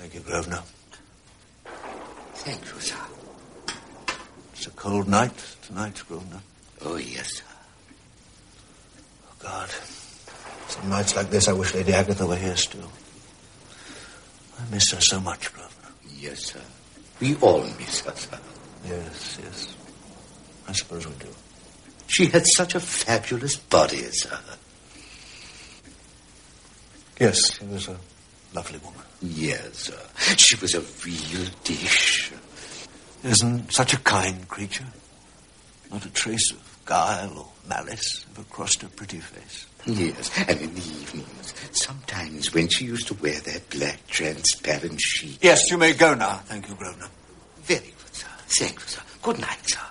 Thank you, Grosvenor. Thank you, sir. It's a cold night tonight, Grosvenor. Oh, yes, sir. Oh, God. Some nights like this, I wish Lady Agatha were here still. I miss her so much, Grosvenor. Yes, sir. We all miss her, sir. Yes. I suppose we do. She had such a fabulous body, sir. Yes, she was a lovely woman. Yes, sir. She was a real dish. Isn't such a kind creature? Not a trace of guile or malice ever crossed her pretty face. Yes, and in the evenings, sometimes when she used to wear that black transparent sheet. Yes, you may go now. Thank you, Grosvenor. Very good, sir. Thank you, sir. Good night, sir.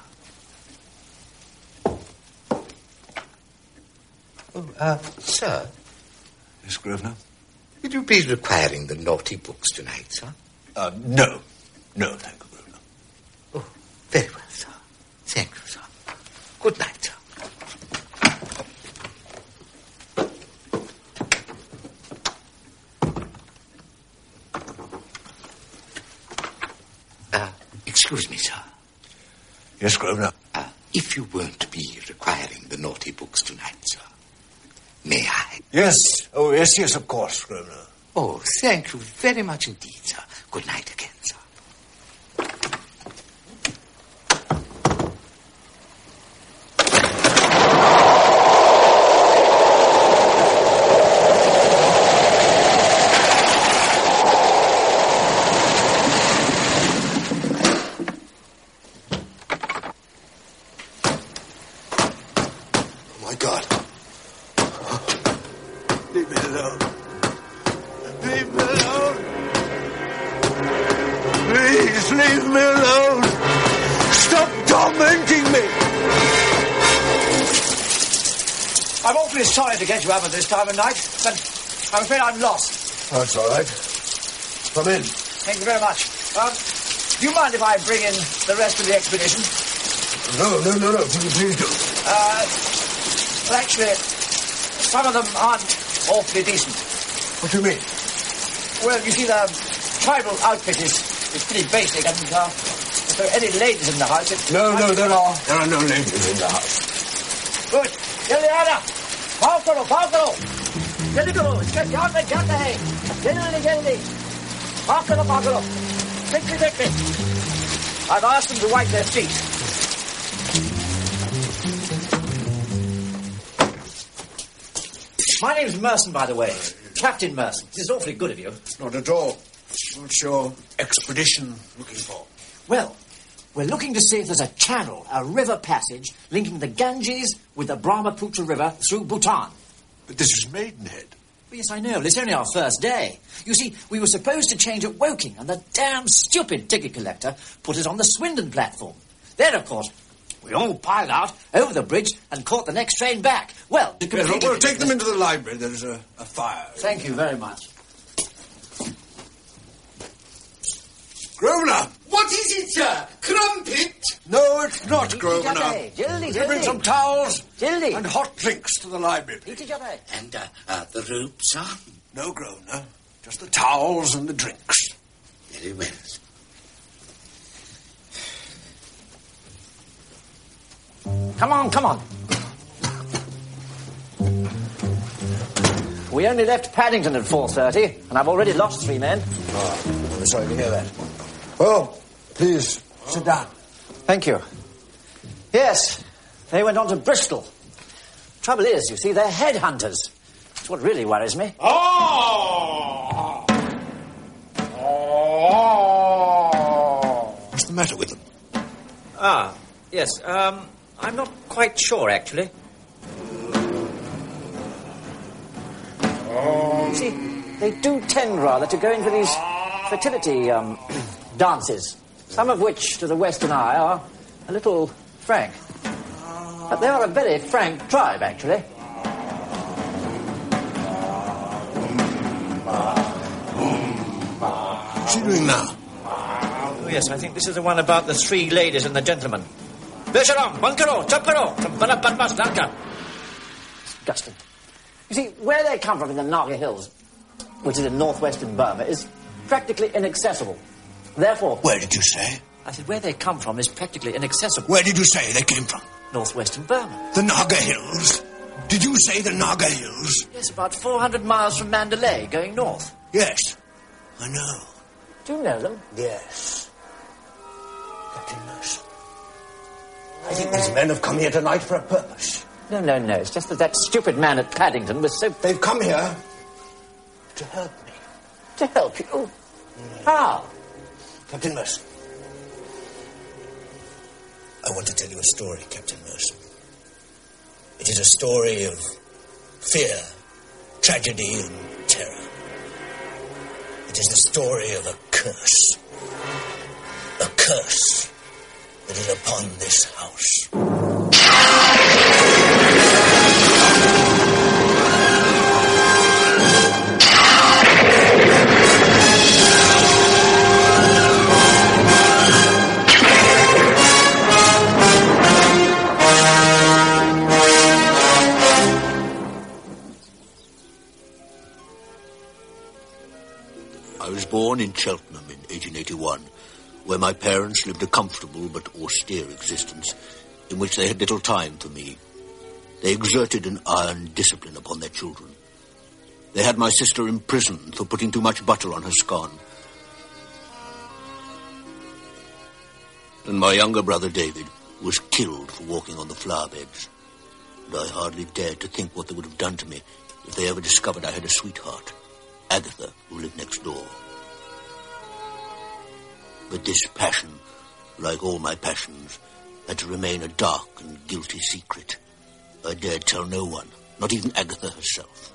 Oh, sir. Yes, Grosvenor? Will you be requiring the naughty books tonight, sir? No. No, thank you, Grosvenor. Oh, very well, sir. Thank you, sir. Good night, sir. Excuse me, sir. Yes, Grosvenor? If you won't be requiring the naughty books tonight, sir, may I? Yes. Oh, yes, of course, Grosvenor. Oh, thank you very much indeed, sir. Good night again, sir. Sorry to get you up at this time of night, but I'm afraid I'm lost. That's all right. Come in. Thank you very much. Do you mind if I bring in the rest of the expedition? No. Please do. Well, actually, some of them aren't awfully decent. What do you mean? Well, you see, the tribal outfit is pretty basic, and if there are any ladies in the house... No, there are no ladies in the house. Good. Juliana! Pácaro! Jilly-go! Get hey! Jilly! Pácaro! Quickly! I've asked them to wipe their feet. My name's Merson, by the way. Captain Merson. This is awfully good of you. Not at all. What's your expedition looking for? Well, we're looking to see if there's a channel, a river passage, linking the Ganges with the Brahmaputra River through Bhutan. But this is Maidenhead. Well, yes, I know, but it's only our first day. You see, we were supposed to change at Woking, and the damn stupid ticket collector put us on the Swindon platform. Then, of course, we all piled out over the bridge and caught the next train back. Well, we'll take them into the library. There's a fire. Thank you very much. Grosvenor! What is it, sir? Crumpet? No, it's not, Grosvenor. Jilly. Bring some towels Jilly. and hot drinks to the library. And the rope, sir? No, Grosvenor. Just the towels and the drinks. Very well. Come on. We only left Paddington at 4:30, and I've already lost 3 men. Oh, I'm sorry to hear that. Well, please, sit down. Thank you. Yes, they went on to Bristol. Trouble is, you see, they're headhunters. That's what really worries me. What's the matter with them? Yes, I'm not quite sure, actually. You see, they do tend rather to go in for these fertility, dances, some of which, to the Western eye, are a little frank. But they are a very frank tribe, actually. What's she doing now? Oh, yes, I think this is the one about the 3 ladies and the gentleman. Besharam, Bankaro, Chapkaro, Champanapadmas, Lanka. Disgusting. You see, where they come from in the Naga Hills, which is in northwestern Burma, is practically inaccessible. Therefore... Where did you say? I said where they come from is practically inaccessible. Where did you say they came from? Northwestern Burma. The Naga Hills? Did you say the Naga Hills? Yes, about 400 miles from Mandalay, going north. Yes, I know. Do you know them? Yes. Captain Mercer. I think these men have come here tonight for a purpose. No. It's just that stupid man at Paddington was so... They've come here to help me. To help you? How? Captain Mercer. I want to tell you a story, Captain Mercer. It is a story of fear, tragedy, and terror. It is the story of a curse. A curse that is upon this house. I was born in Cheltenham in 1881, where my parents lived a comfortable but austere existence in which they had little time for me. They exerted an iron discipline upon their children. They had my sister imprisoned for putting too much butter on her scone. And my younger brother David was killed for walking on the flower beds. And I hardly dared to think what they would have done to me if they ever discovered I had a sweetheart, Agatha, who lived next door. But this passion, like all my passions, had to remain a dark and guilty secret. I dared tell no one, not even Agatha herself.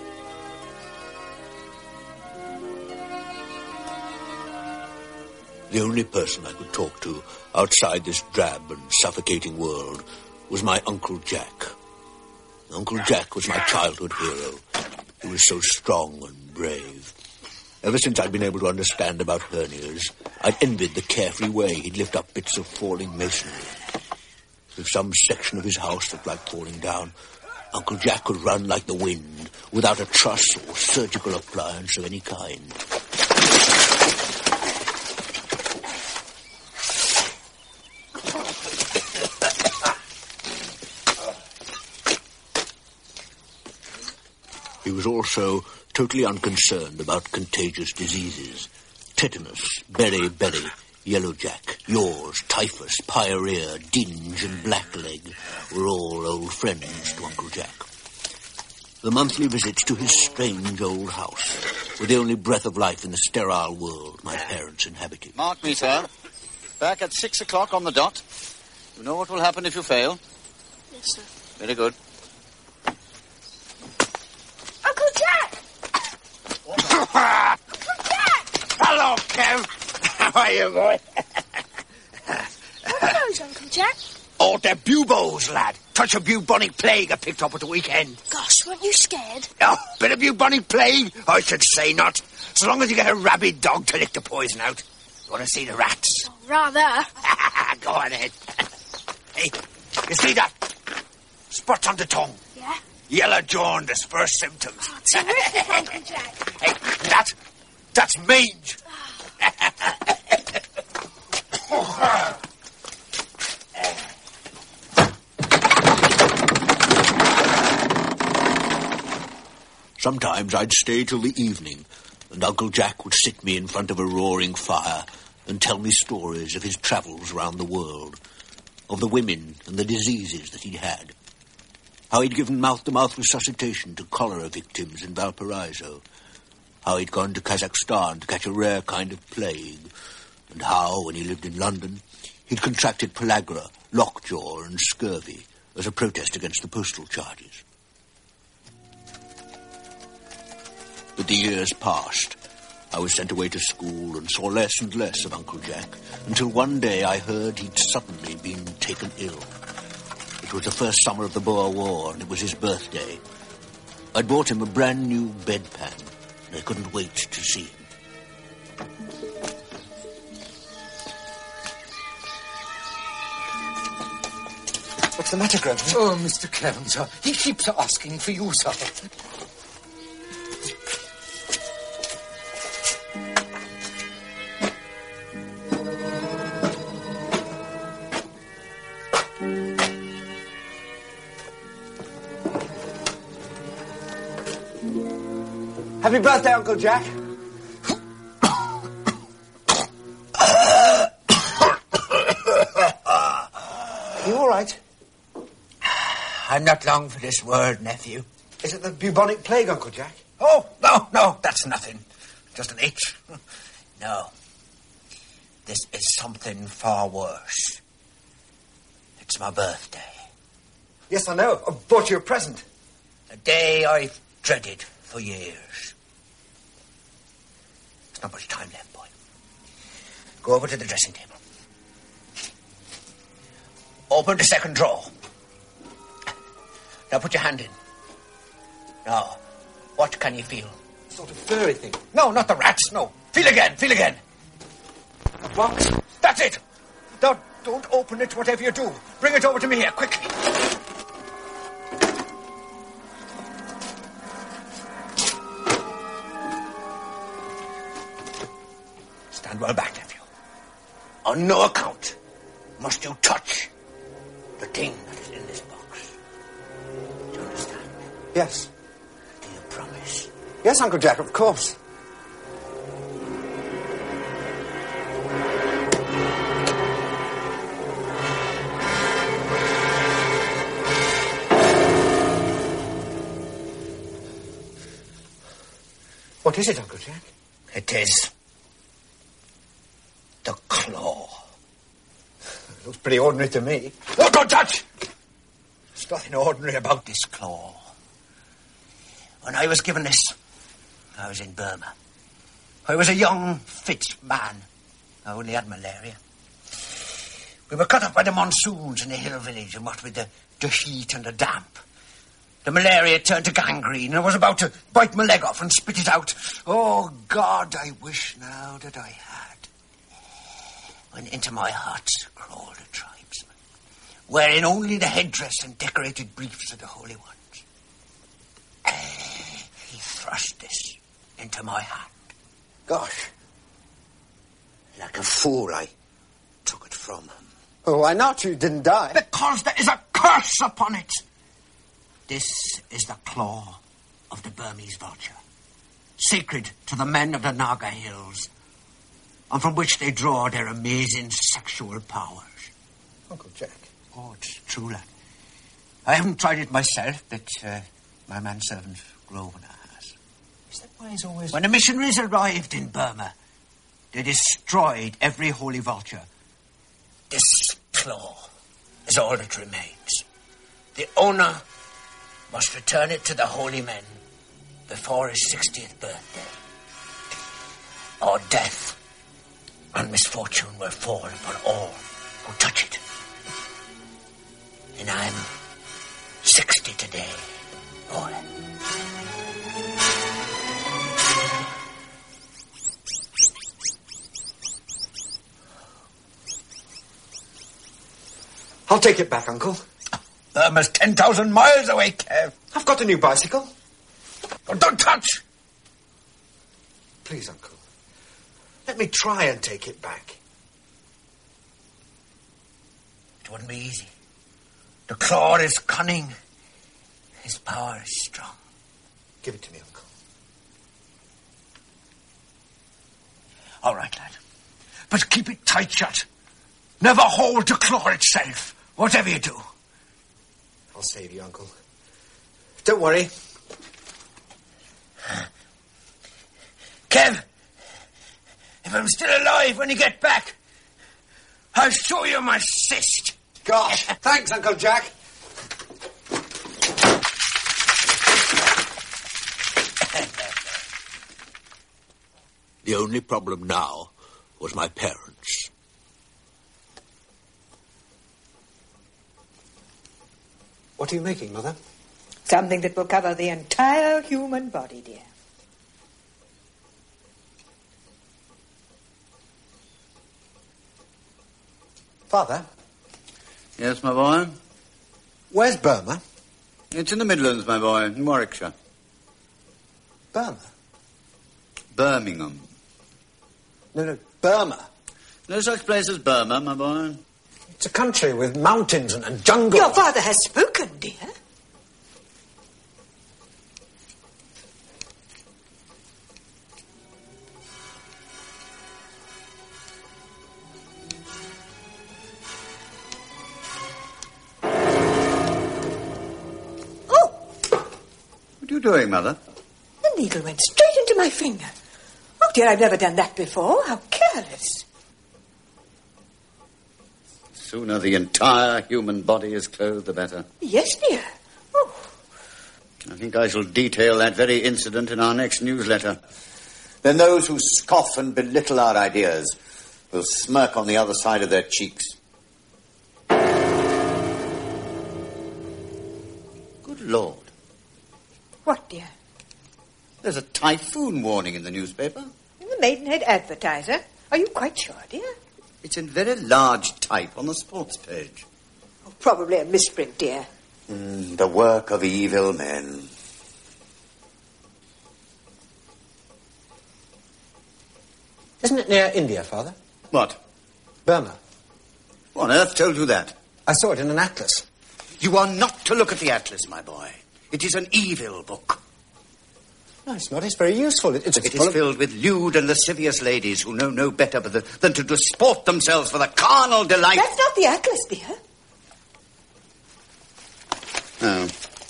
The only person I could talk to outside this drab and suffocating world was my Uncle Jack. Uncle Jack was my childhood hero. He was so strong and brave. Ever since I'd been able to understand about hernias, I'd envied the carefree way he'd lift up bits of falling masonry. If some section of his house looked like falling down, Uncle Jack could run like the wind, without a truss or surgical appliance of any kind. He was also totally unconcerned about contagious diseases. Tetanus, beriberi, yellowjack, yaws, typhus, pyorrhea, dinge and blackleg were all old friends to Uncle Jack. The monthly visits to his strange old house were the only breath of life in the sterile world my parents inhabited. Mark me, sir. Back at 6 o'clock on the dot. You know what will happen if you fail? Yes, sir. Very good. Uncle Jack! Uncle Jack! Hello, Kev. How are you, boy? What are those, Uncle Jack? Oh, they're buboes, lad. Touch of bubonic plague I picked up at the weekend. Gosh, weren't you scared? Oh, bit of bubonic plague? I should say not. So long as you get a rabid dog to lick the poison out. You want to see the rats? Oh, rather. Go on ahead. Hey, you see that? Spots on the tongue. Yeah? Yellow jaundice, first symptoms. Oh, terrific, Uncle Jack. Hey, that's mange. Sometimes I'd stay till the evening, and Uncle Jack would sit me in front of a roaring fire and tell me stories of his travels round the world, of the women and the diseases that he'd had, how he'd given mouth-to-mouth resuscitation to cholera victims in Valparaiso, how he'd gone to Kazakhstan to catch a rare kind of plague, and how, when he lived in London, he'd contracted pellagra, lockjaw and scurvy as a protest against the postal charges. But the years passed. I was sent away to school and saw less and less of Uncle Jack, until one day I heard he'd suddenly been taken ill. It was the first summer of the Boer War, and it was his birthday. I'd bought him a brand new bedpan, and I couldn't wait to see him. What's the matter, Grosvenor? Oh, Mr. Clem, sir. He keeps asking for you, sir. Happy birthday, Uncle Jack. You all right? I'm not long for this world, nephew. Is it the bubonic plague, Uncle Jack? Oh, no, that's nothing. Just an itch. No. This is something far worse. It's my birthday. Yes, I know. I bought you a present. A day I've dreaded for years. There's not much time left, boy. Go over to the dressing table. Open the second drawer. Now put your hand in. Now, what can you feel? Sort of furry thing. No, not the rats, no. Feel again. A box? That's it. Now, don't open it, whatever you do. Bring it over to me here, quickly. Stand well back, nephew. On no account must you touch the thing that is in this box. Do you understand? Yes. Do you promise? Yes, Uncle Jack, of course. What is it, Uncle Jack? It is the claw. It looks pretty ordinary to me. No, don't touch! There's nothing ordinary about this claw. When I was given this, I was in Burma. I was a young, fit man. I only had malaria. We were cut off by the monsoons in a hill village, and what with the heat and the damp. The malaria turned to gangrene, and I was about to bite my leg off and spit it out. Oh, God, I wish now that I had. When into my hut crawled a tribesman, wearing only the headdress and decorated briefs of the holy ones. He thrust this into my hand. Gosh. Like a fool, I took it from him. Oh, why not? You didn't die. Because there is a curse upon it. This is the claw of the Burmese vulture, sacred to the men of the Naga Hills, and from which they draw their amazing sexual powers. Uncle Jack. Oh, it's true, lad. I haven't tried it myself, but my manservant Grosvenor has. Is that why he's always... When the missionaries arrived in Burma, they destroyed every holy vulture. This claw is all that remains. The owner must return it to the holy men before his 60th birthday, or death and misfortune will fall upon all who touch it. And I'm 60 today, boy. I'll take it back, Uncle. Burma's 10,000 miles away, Kev. I've got a new bicycle. Oh, don't touch! Please, Uncle. Let me try and take it back. It wouldn't be easy. The claw is cunning. His power is strong. Give it to me, Uncle. All right, lad. But keep it tight shut. Never hold the claw itself, whatever you do. I'll save you, Uncle. Don't worry. Kev, if I'm still alive when you get back, I'll show you my cyst. Gosh, thanks, Uncle Jack. The only problem now was my parents. What are you making, Mother? Something that will cover the entire human body, dear. Father? Yes, my boy? Where's Burma? It's in the Midlands, my boy, in Warwickshire. Burma? Birmingham. No, Burma. No such place as Burma, my boy. It's a country with mountains and jungle. Your father has spoken, dear. doing, Mother? The needle went straight into my finger. Oh, dear, I've never done that before. How careless. Sooner the entire human body is clothed, the better. Yes, dear. Oh. I think I shall detail that very incident in our next newsletter. Then those who scoff and belittle our ideas will smirk on the other side of their cheeks. Good Lord. What, dear? There's a typhoon warning in the newspaper. In the Maidenhead Advertiser? Are you quite sure, dear? It's in very large type on the sports page. Oh, probably a misprint, dear. The work of evil men. Isn't it near India, Father? What? Burma. Who on earth told you that? I saw it in an atlas. You are not to look at the atlas, my boy. It is an evil book. No, it's not. It's very useful. It is filled with lewd and lascivious ladies who know no better than to disport themselves for the carnal delight. That's not the atlas, dear. Oh.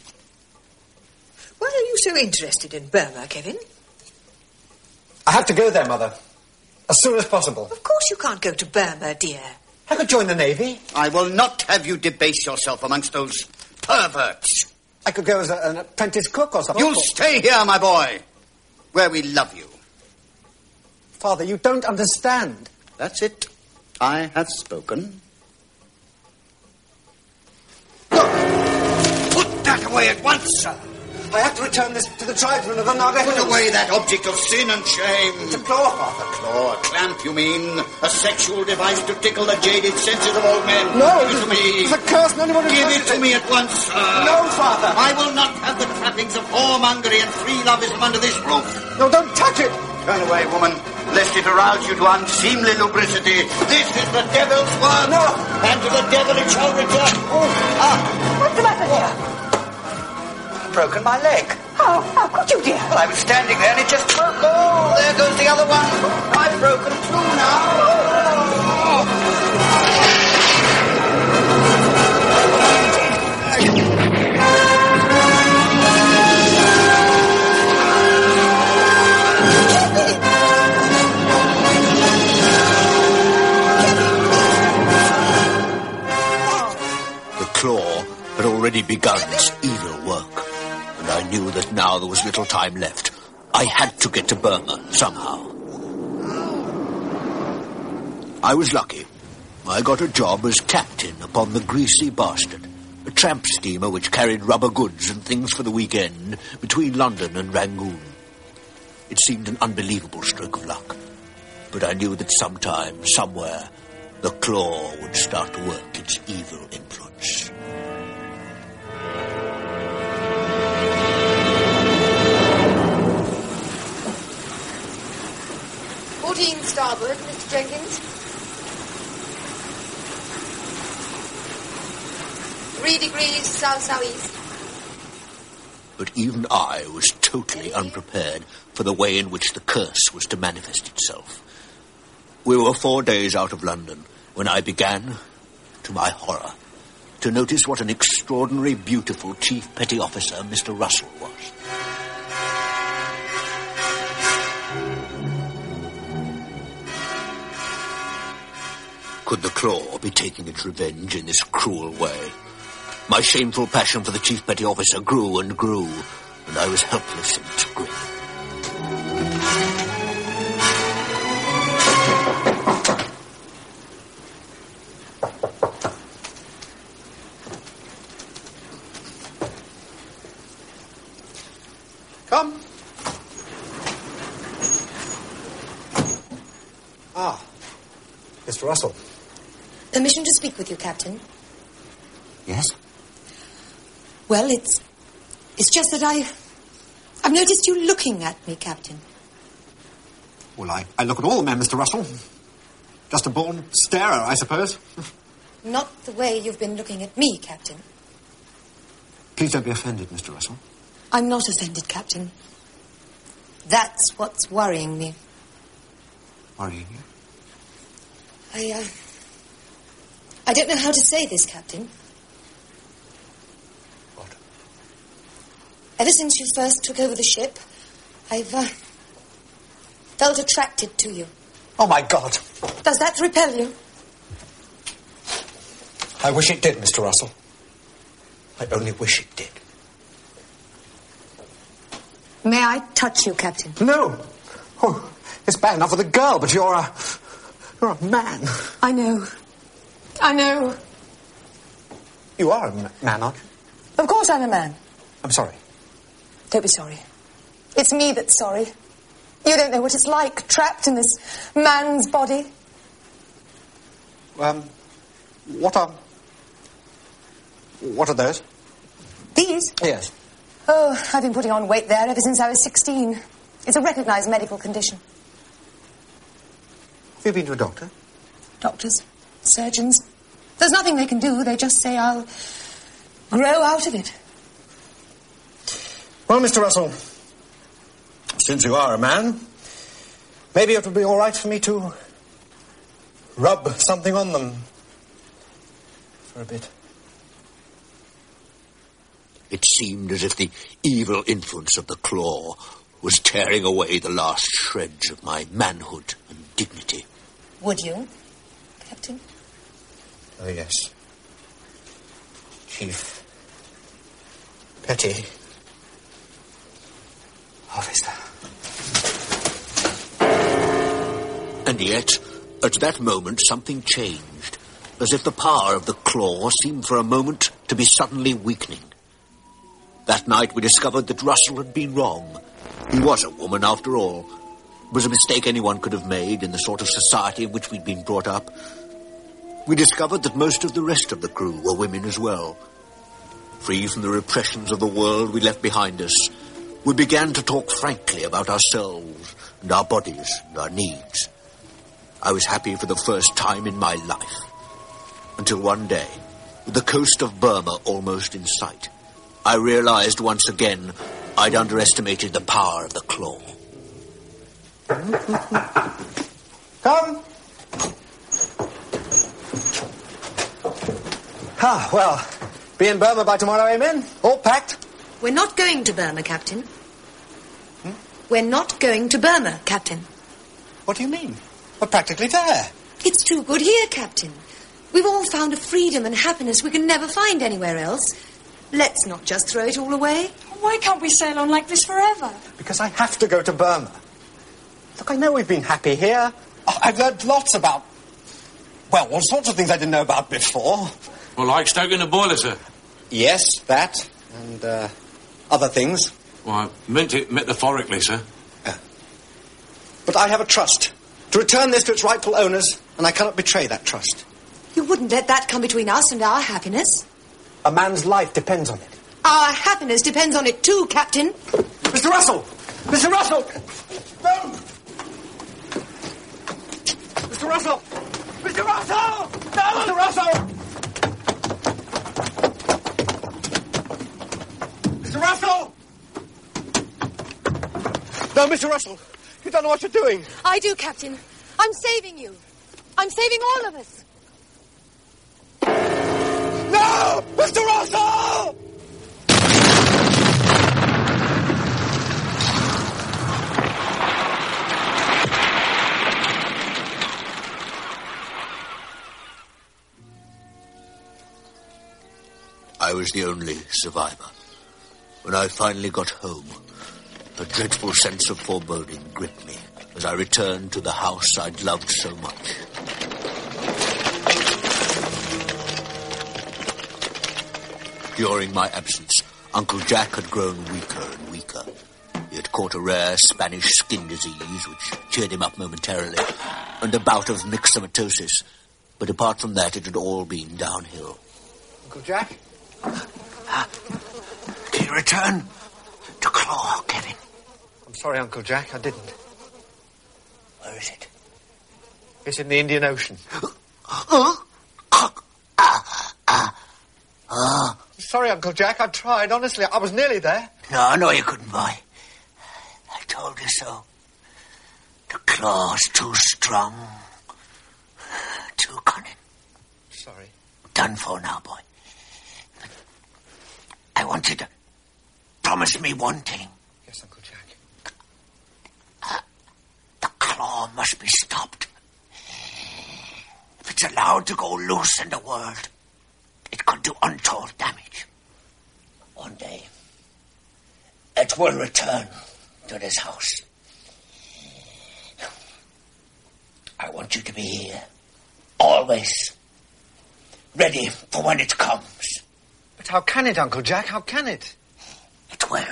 Why are you so interested in Burma, Kevin? I have to go there, Mother. As soon as possible. Of course you can't go to Burma, dear. I could join the Navy. I will not have you debase yourself amongst those perverts. I could go as an apprentice cook or something. You'll stay here, my boy, where we love you. Father, you don't understand. That's it. I have spoken. Put that away at once, sir. I have to return this to the tribesmen of the Naga Hills. Put away that object of sin and shame. It's a claw, Father. Claw, a clamp, you mean? A sexual device to tickle the jaded senses of old men. No, give it to me. It's a curse. No one Give it to me at once, sir. No, Father. I will not have the trappings of whoremongery and free loveism under this roof. No, don't touch it. Turn away, woman, lest it arouse you to unseemly lubricity. This is the devil's work. No. And to the devil it shall return. What's the matter, dear? Broken my leg. How could you, dear? Well, I was standing there and it just broke. Oh, there goes the other one. I've broken two now. The claw had already begun its evil work. And I knew that now there was little time left. I had to get to Burma, somehow. I was lucky. I got a job as captain upon the Greasy Bastard, a tramp steamer which carried rubber goods and things for the weekend between London and Rangoon. It seemed an unbelievable stroke of luck. But I knew that sometime, somewhere, the claw would start to work its evil influence. Starboard, Mr. Jenkins. 3 degrees south-southeast. But even I was totally unprepared for the way in which the curse was to manifest itself. We were 4 days out of London when I began, to my horror, to notice what an extraordinary, beautiful Chief Petty Officer Mr. Russell was. Could the claw be taking its revenge in this cruel way? My shameful passion for the Chief Petty Officer grew and grew, and I was helpless in its grip. Come. Ah, Mr. Russell. Permission to speak with you, Captain. Yes? Well, it's just that I've noticed you looking at me, Captain. Well, I look at all the men, Mr. Russell. Just a born starer, I suppose. Not the way you've been looking at me, Captain. Please don't be offended, Mr. Russell. I'm not offended, Captain. That's what's worrying me. Worrying you? I don't know how to say this, Captain. What? Ever since you first took over the ship, I've felt attracted to you. Oh, my God. Does that repel you? I wish it did, Mr. Russell. I only wish it did. May I touch you, Captain? No. Oh, it's bad enough with a girl, but you're a man. I know. I know. You are a man, aren't you? Of course I'm a man. I'm sorry. Don't be sorry. It's me that's sorry. You don't know what it's like, trapped in this man's body. What are those? These? Yes. Oh, I've been putting on weight there ever since I was 16. It's a recognised medical condition. Have you been to a doctor? Doctors, surgeons. There's nothing they can do. They just say I'll grow out of it. Well, Mr. Russell, since you are a man, maybe it would be all right for me to rub something on them for a bit. It seemed as if the evil influence of the claw was tearing away the last shreds of my manhood and dignity. Would you, Captain? Oh, yes. Chief Petty Officer. And yet, at that moment, something changed, as if the power of the claw seemed for a moment to be suddenly weakening. That night we discovered that Russell had been wrong. He was a woman, after all. It was a mistake anyone could have made in the sort of society in which we'd been brought up. We discovered that most of the rest of the crew were women as well. Free from the repressions of the world we left behind us, we began to talk frankly about ourselves and our bodies and our needs. I was happy for the first time in my life. Until one day, with the coast of Burma almost in sight, I realized once again I'd underestimated the power of the claw. Come! Well, be in Burma by tomorrow, amen? All packed? We're not going to Burma, Captain. We're not going to Burma, Captain. What do you mean? We're practically there. It's too good here, Captain. We've all found a freedom and happiness we can never find anywhere else. Let's not just throw it all away. Why can't we sail on like this forever? Because I have to go to Burma. Look, I know we've been happy here. I've learned lots about, well, all sorts of things I didn't know about before. Well, like stoking the boiler, sir? Yes, that, and other things. Well, I meant it metaphorically, sir. But I have a trust to return this to its rightful owners, and I cannot betray that trust. You wouldn't let that come between us and our happiness? A man's life depends on it. Our happiness depends on it too, Captain. Mr. Russell! Mr. Russell! No! Mr. Russell! Mr. Russell! No! Mr. Russell! Mr. Russell! No, Mr. Russell! You don't know what you're doing. I do, Captain. I'm saving you. I'm saving all of us. No! Mr. Russell! I was the only survivor. When I finally got home, a dreadful sense of foreboding gripped me as I returned to the house I'd loved so much. During my absence, Uncle Jack had grown weaker and weaker. He had caught a rare Spanish skin disease, which cheered him up momentarily, and a bout of myxomatosis. But apart from that, it had all been downhill. Uncle Jack? Did you return to Claw, Kevin? I'm sorry, Uncle Jack, I didn't. Where is it? It's in the Indian Ocean. Sorry, Uncle Jack, I tried, honestly. I was nearly there. No, you couldn't, boy. I told you so. The Claw's too strong. Too cunning. Sorry. Done for now, boy. But I want you to promise me one thing. Yes, Uncle Jack. The claw must be stopped. If it's allowed to go loose in the world, it could do untold damage. One day, it will return to this house. I want you to be here, always, ready for when it comes. But how can it, Uncle Jack? How can it? It will.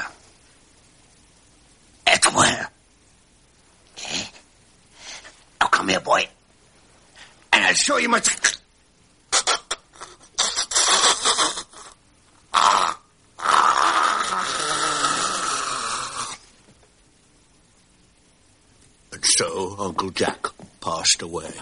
It will. Now come here, boy, and I'll show you my... And so Uncle Jack passed away.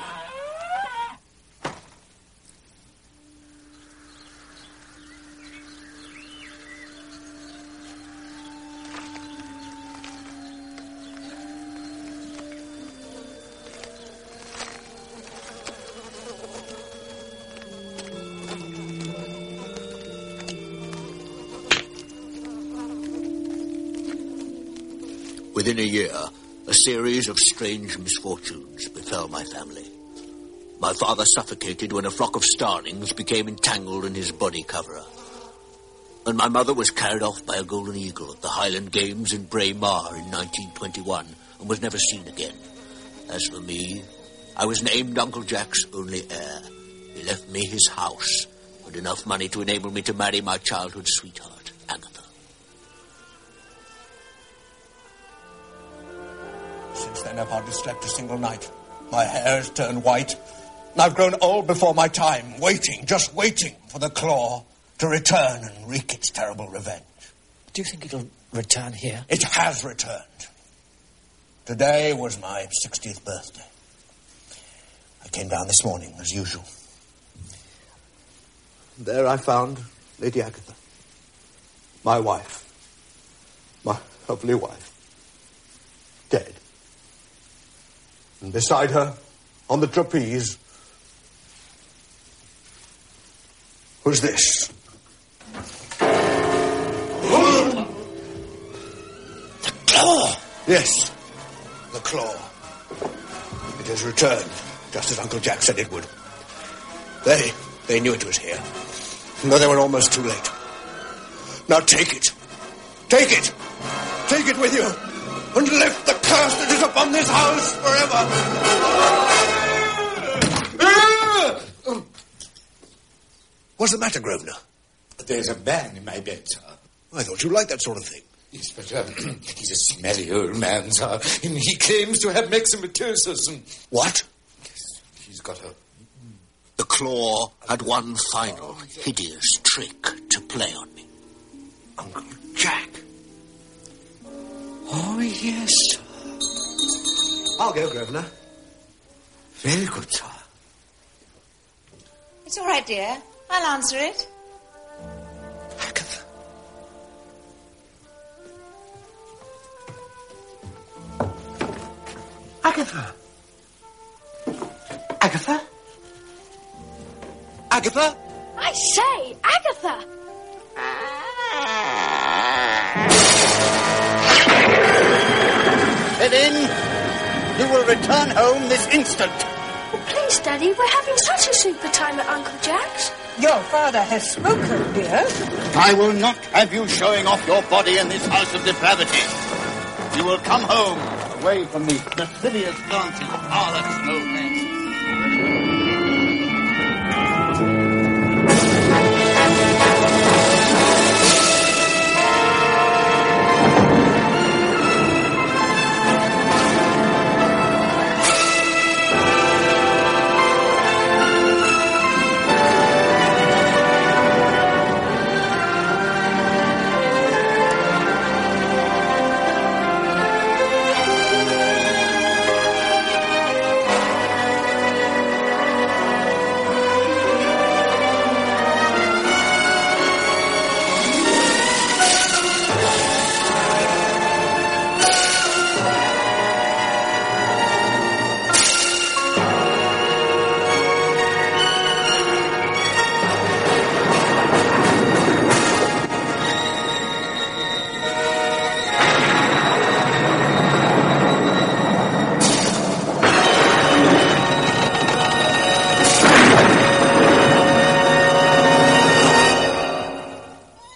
Within a year, a series of strange misfortunes befell my family. My father suffocated when a flock of starlings became entangled in his body coverer. And my mother was carried off by a golden eagle at the Highland Games in Braemar in 1921 and was never seen again. As for me, I was named Uncle Jack's only heir. He left me his house and enough money to enable me to marry my childhood sweetheart, Agatha. Since then, I've hardly slept a single night. My hair's turned white, and I've grown old before my time, waiting, just waiting for the claw to return and wreak its terrible revenge. Do you think it'll return here? It has returned. Today was my 60th birthday. I came down this morning, as usual. There I found Lady Agatha, my wife, my lovely wife, dead. And beside her, on the trapeze, was this. The claw! Yes, the claw. It has returned, just as Uncle Jack said it would. They knew it was here, but they were almost too late. Now take it. Take it. Take it with you, and lift the curse that is upon this house forever. What's the matter, Grosvenor? There's a man in my bed, sir. I thought you liked that sort of thing. Yes, but he's a smelly old man, sir, and he claims to have myxomatosis and... What? Yes, he's got a... The claw had one final, hideous trick to play on me. Uncle Jack. Oh, yes, sir. I'll go, Grosvenor. Very good, sir. It's all right, dear. I'll answer it. Agatha. Agatha. Agatha? Agatha? I say, Agatha! Head in. You will return home this instant. Oh, please, Daddy, we're having such a super time at Uncle Jack's. Your father has spoken, dear. I will not have you showing off your body in this house of depravity. You will come home, away from the lascivious glances of harlots and old men.